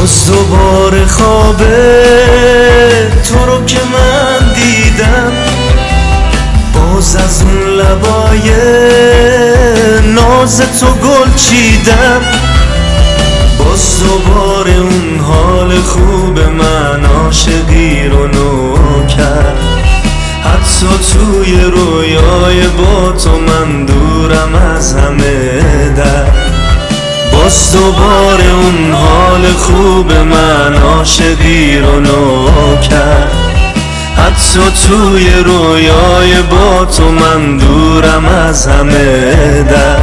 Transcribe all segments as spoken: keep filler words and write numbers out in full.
باز دوباره خواب تو رو که من دیدم، باز از اون لبای ناز تو گل چیدم، باز دوباره اون حال خوب من عاشقی رو نو کرد. حتی توی رویای با تو من دورم از همه در، باز دوباره اون حال خوب من عاشقی رو نو کرد. حتی توی رویای با تو من دورم از همه در.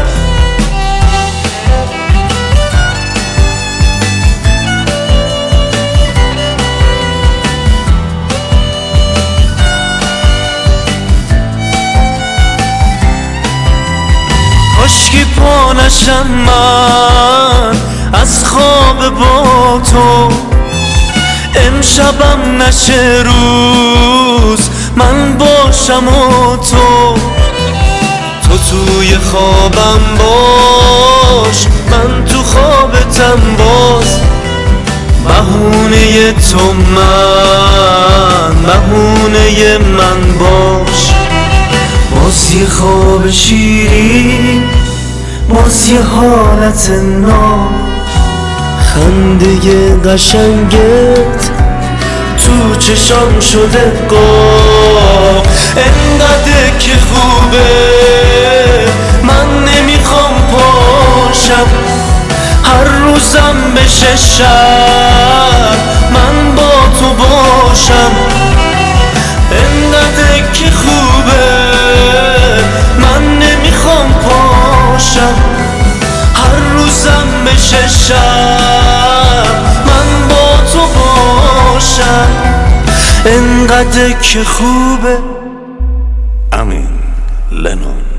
کاشکی پا نشم من از خواب با تو، امشبم نشه روز من باشم و تو، تو توی خوابم باش من تو خوابتم باز، بهونه تو من بهونه من باش. باز یه خواب شیرین، باز یه حالت نام، خنده قشنگت تو چشام شده قاب. انقدر که خوبه من نمیخوام پاشم، هر روزم بشه شب من با تو باشم. انقدر که خوبه من نمیخوام پاشم، هر روزم بشه شب من با تو باشم. انقدر که خوبه. امین لنون.